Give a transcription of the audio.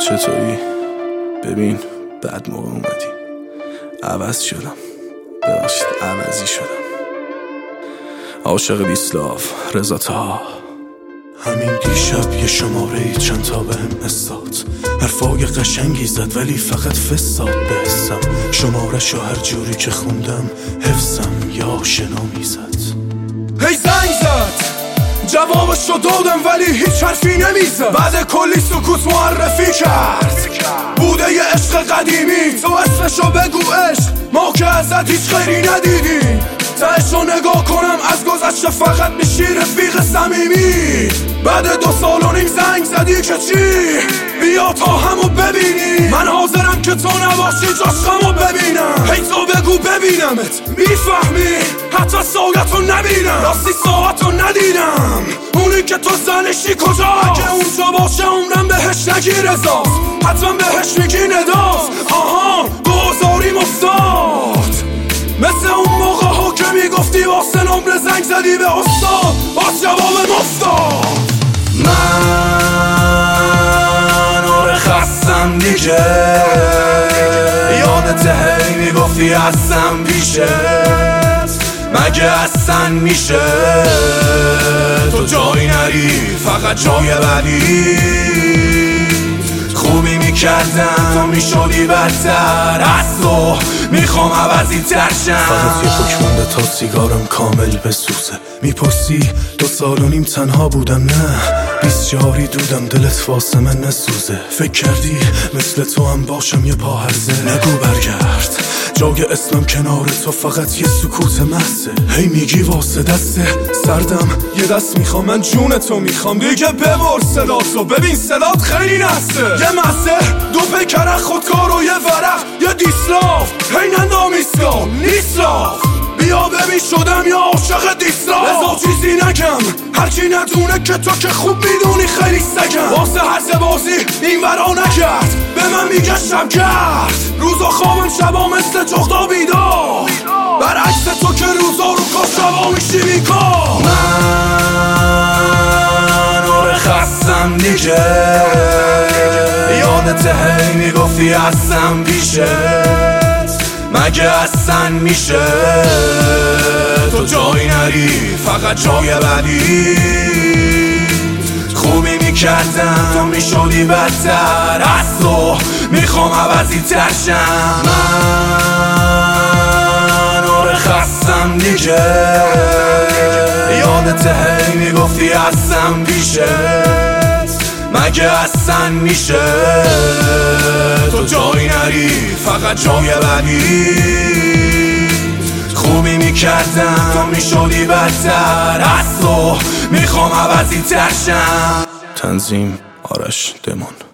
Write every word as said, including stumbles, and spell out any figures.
چطوری؟ ببین بعد موقع اومدی، عوض شدم، ببخشید عوضی شدم. عاشق بیسلاف رضا تا همین دیشب یه شماره ای چند تا بهم استاد، حرفای قشنگی زد ولی فقط فساد به حسم. شماره شو هر جوری که خوندم حفظم یا آشنا میزد. هی زنگ زد جوابشو دادم ولی هیچ حرفی نمیزد. بعد کلی سکوت معرفی کرد بوده یه عشق قدیمی، تو اسمشو بگو عشق، ما که ازت هیچ خیری ندیدیم. تهشو نگاه کنم از گذشته فقط میشی رفیق صمیمی. بعد دو سال و نیم زنگ زدی که چی؟ بیا تا همو ببینی، من حاضرم که تو نباشی جاشقمو ببینم. هی تو بگو ببینمت، میفهمی؟ حتی ساعتو نبینم، راستی ساعتو ندیدم. اونی که تو زنشی کجا؟ اگه اونجا باشه عمرم بهش نگی رضاست، حتما بهش میگی نداست. آها دوزاریم افتاد مثل اون موقع ها که میگفتی واسه نمره زنگ زدی به استاد، باز جواب مفتاد. من آره خستم دیگه، یادت هی میگفتی هستم پیشت، مگه اصلا میشه تو جایی نری فقط جای بعدی؟ خوبی میکردم تو میشدی بدتر، از تو میخوام عوضی ترشم. فقط یه پکمانده تا سیگارم کامل بسوزه. میپرسی دو سال و نیم تنها بودم؟ نه بیست جاری دودم دلت واسه من نسوزه. فکر کردی مثل تو هم باشم یه پا هرزه؟ نگو برگرد، جای اسمم کنار تو فقط یه سکوت محضه. هی میگی واسه دسته سردم یه دست میخوام، من جون تو میخوام دیگه ببر صداتو، ببین صدات خیلی نسته. یه مسه دو پیکره خودکار و یه ورق یه دیسلاف، هی نندام ایسکا نیسلاف. بیا ببین شدم یا عاشق دیسلاف. رضا چیزی نگم هرکی ندونه که تو که خوب میدونی خیلی سگم. واسه هر بازی این ورا نکرد به من میگه شبگرد. روزا خوابم شبا مثل جغدا بیدار، برعکس تو که روزا رو کار شبا میشی بیکار. من آره خستم دیگه، یادت هی میگفتی هستم پیشت، مگه اصلا میشه تو جایی نری فقط جای بعدی؟ خوبی میکردم تو میشدی بدتر، از تو میخوام عوضی ترشم. من آره خستم دیگه، یادت هی میگفتی هستم پیشت، مگه اصلا میشه تو جایی نری فقط جای بعدی؟ خوبی میکردم تو میشدی بدتر، از تو میخوام عوضی ترشم. تنظیم آرش دمان.